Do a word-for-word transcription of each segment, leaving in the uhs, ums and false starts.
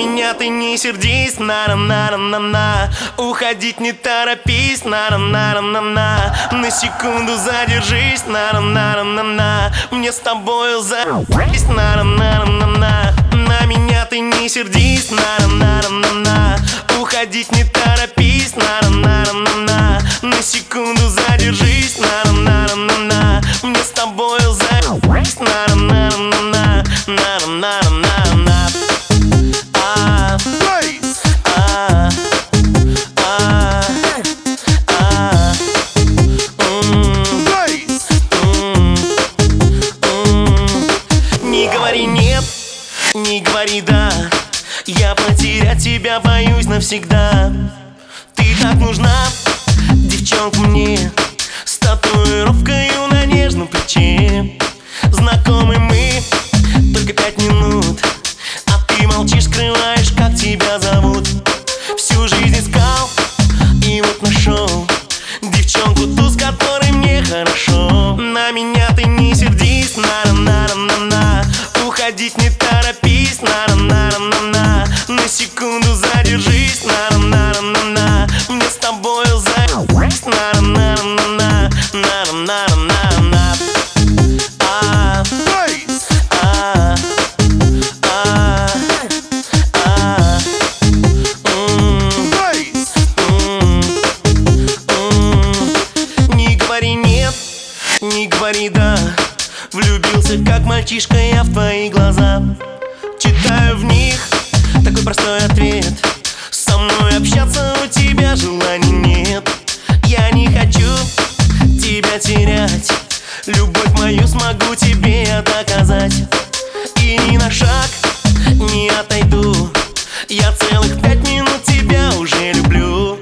меня ты не сердись, на-на-на-на-на. Уходить не торопись, на-на-на-на-на. На секунду задержись, на-на-на-на-на. Мне с тобою за***ись, на-на-на-на-на. На меня ты не сердись, на-на-на-на-на. Уходить не торопись, на-на-на-на-на. На секунду задержись, на-на-на-на-на. Мне с тобою за***ись, на-на-на-на-на. На-на-на-на-на. А, а, а, а, не говори нет, не говори да. Я потерять тебя боюсь навсегда. Ты так нужна, девчонка, мне, с татуировкою на нежном плече. Знакомы мы только пять минут, а ты молчишь, скрываешь, как тебя зовут. Всю жизнь искал и вот нашел девчонку, ту, с которой мне хорошо. На меня ты не сердись, на-на-на-на-на. Уходить не торопись, на-на-на-на-на. На секунду задержись, на-на-на-на-на. Мне с тобою за***ись, на-на-на-на-на. На-на-на-на-на. А, а, а, а, не говори нет, не говори да. Влюбился как мальчишка я в твои глаза. Читаю в них такой простой ответ: со мной общаться у тебя желаний нет. Я не хочу тебя терять, любовь мою смогу тебе я доказать. И ни на шаг не отойду, я целых пять минут тебя уже люблю.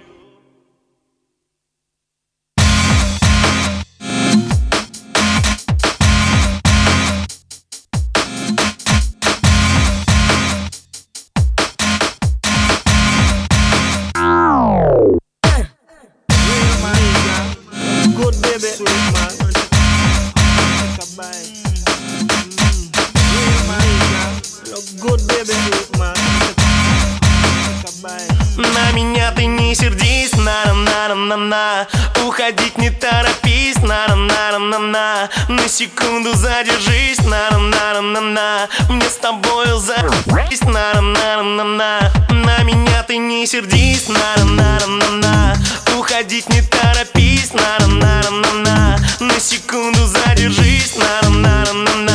Good baby, sweet man. Take a bite. Yeah, man. Look good baby, sweet man. Take a bite. На меня ты не сердись, на-на-на-на-на. Уходить не торопись, на-на-на-на-на. На секунду задержись, на-на-на-на-на. Мне с тобою за***ись, на-на-на-на-на. На меня ты не сердись, на-на-на-на-на. Уходить не торопись, на-на-на-на-на. На секунду задержись, на-на-на-на-на.